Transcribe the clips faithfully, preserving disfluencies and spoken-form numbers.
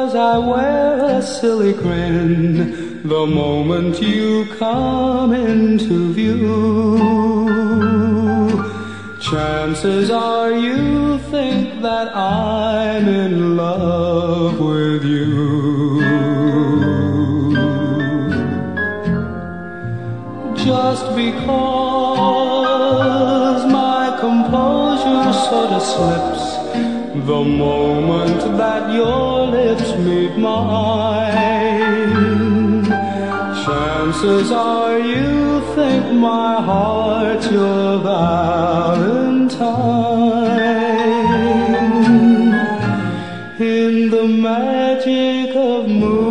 'cause I wear a silly grin the moment you come into view. Chances are you think that I'm in love with you. Just because my composure sort of slips the moment that your lips meet mine. Chances are you think my heart's your valentine. In the magic of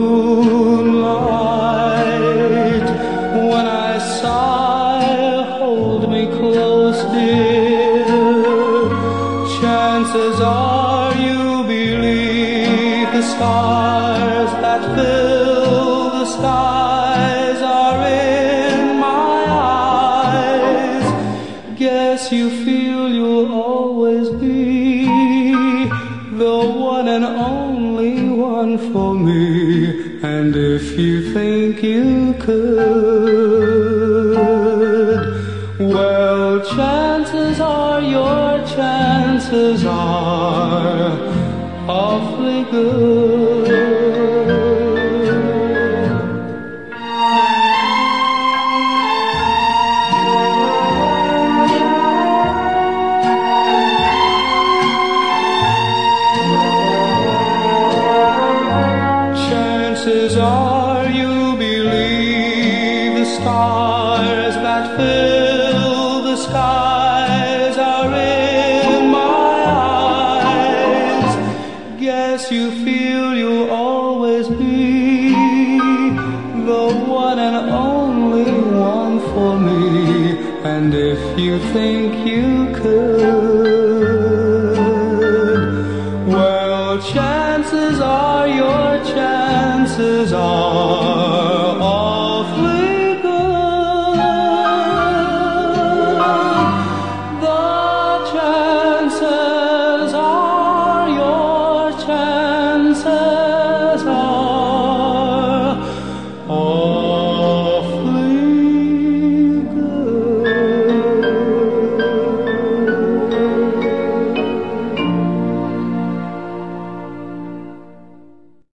moonlight, when I sigh, hold me close, dear. Chances are you believe the stars that fill the skies are in my eyes. Guess you feel you'll always be the one and only one for me. And if you think you could, well, chances are your chances are awfully good. Chances are you believe the stars that fill the skies are in my eyes. Guess you feel you'll always be the one and only one for me. And if you think you could, well, chances are your chances are